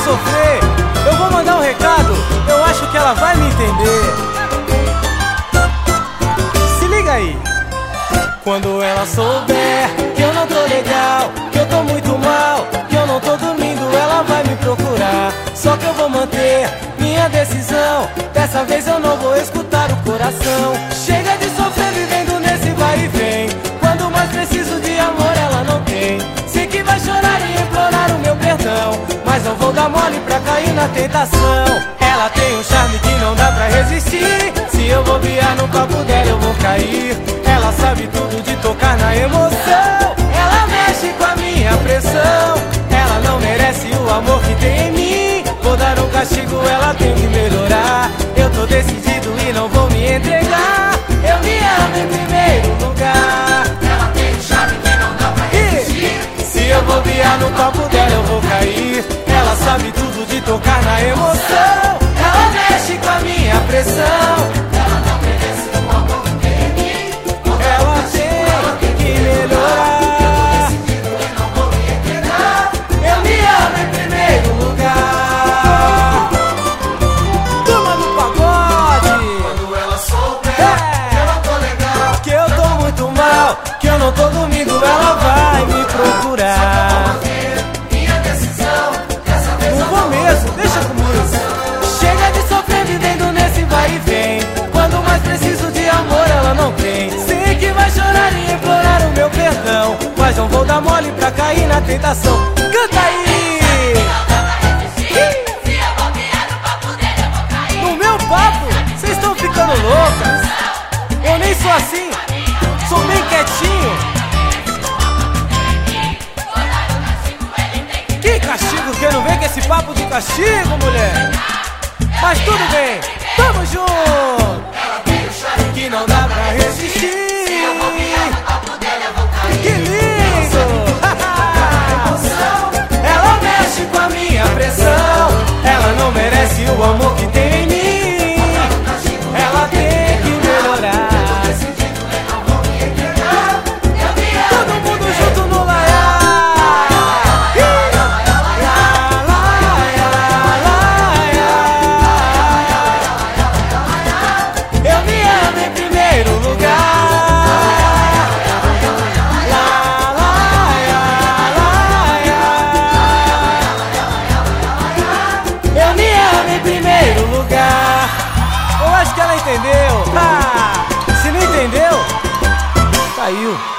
sofrer. Eu vou mandar um recado, eu acho que ela vai me entender. Se liga aí. Quando ela souber que eu não tô legal, que eu tô muito mal, que eu não tô dormindo, ela vai me procurar. Só que eu vou manter minha decisão. Dessa vez eu não vou escutar o coração. Chega de sofrer vivendo nesse vai e vem. Quando mais preciso de amor ela não tem. Sei que vai chorar e implorar o meu perdão, mas não vou dar mole pra cair na tentação. Ela tem um charme que não dá pra resistir. Se eu bobear no copo dela eu vou cair. Ela sabe tudo de tocar na emoção. Ela mexe com a minha pressão. Ela não merece o amor que tem em mim. Vou dar um castigo, ela tem que melhorar. Eu tô decidido e não vou me entregar. Eu me amo em primeiro lugar. Ela tem um charme que não dá pra resistir. Se eu bobear no copo dela eu vou cair. Ela sabe tudo de tocar na emoção. Ela mexe com a minha pressão. Ela não merece o amor que tem em mim. Ela tem que melhorar. Eu tô decidido e não vou me entregar. Eu me amo em primeiro lugar. Turma do pagode. Quando ela souber que eu não tô legal, Que eu tô muito mal, que eu não tô dormindo, ela vai me procurar. minha decisão, dessa vez Não vou mesmo, deixa comigo. Chega de sofrer vivendo nesse vai e vem. Quando mais preciso de amor ela não tem. Sei que vai chorar e implorar o meu perdão, mas não vou dar mole pra cair na tentação. Canta aí! se eu bobear no papo dele eu vou cair. No meu papo, vocês estão ficando loucas. Eu nem sou assim, sou bem quietinho. Que castigo, que não vem com esse papo de castigo, mulher. Mas tudo bem, tamo junto. Ela tem um charme Que não dá pra resistir. no papo dele eu vou cair. Que lindo! Ela mexe com a minha pressão. Ela não merece o amor que tem em mim. Ela tem que melhorar. Todo mundo junto no laiá. Eu me amo em primeiro lugar. Eu me amo em primeiro lugar. Eu acho que ela entendeu. Se não entendeu, caiu.